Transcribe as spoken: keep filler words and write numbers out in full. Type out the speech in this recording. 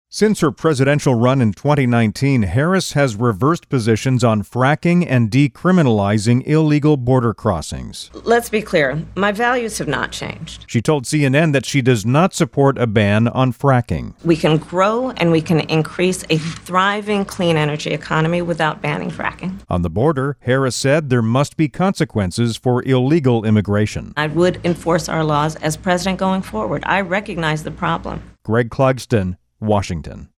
Since her presidential run in twenty nineteen, Harris has reversed positions on fracking and decriminalizing illegal border crossings. Let's be clear, my values have not changed. She told C N N that she does not support a ban on fracking. We can grow and we can increase a thriving clean energy economy without banning fracking. On the border, Harris said there must be consequences for illegal immigration. I would enforce our laws as president going forward. I recognize the problem. Greg Clugston, Washington.